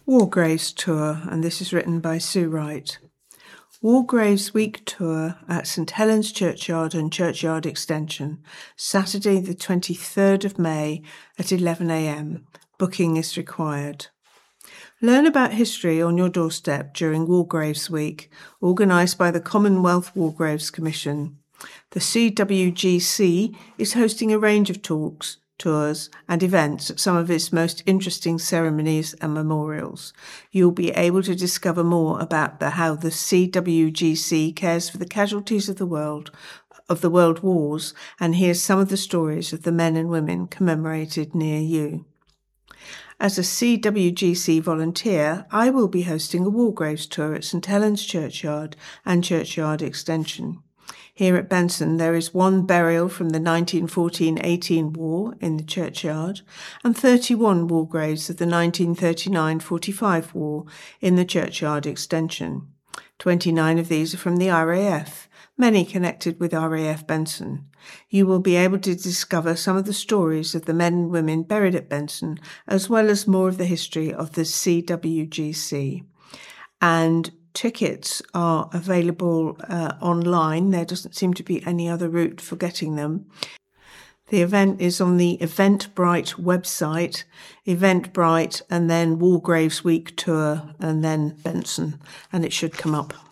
War Graves Tour, and this is written by Sue Wright. War Graves Week Tour at St Helens Churchyard and Churchyard Extension, Saturday the 23rd of May at 11 a.m. Booking is required. Learn about history on your doorstep during War Graves Week, organised by the Commonwealth War Graves Commission. The CWGC is hosting a range of talks, tours and events at some of its most interesting ceremonies and memorials. You'll be able to discover more about how the CWGC cares for the casualties of the world wars, and hear some of the stories of the men and women commemorated near you. As a CWGC volunteer, I will be hosting a War Graves tour at St Helens Churchyard and Churchyard Extension. Here at Benson, there is one burial from the 1914-18 war in the churchyard and 31 war graves of the 1939-45 war in the churchyard extension. 29 of these are from the RAF, many connected with RAF Benson. You will be able to discover some of the stories of the men and women buried at Benson, as well as more of the history of the CWGC. And tickets are available online. There doesn't seem to be any other route for getting them. The event is on the Eventbrite website, Eventbrite, and then War Graves Week Tour, and then Benson, and it should come up.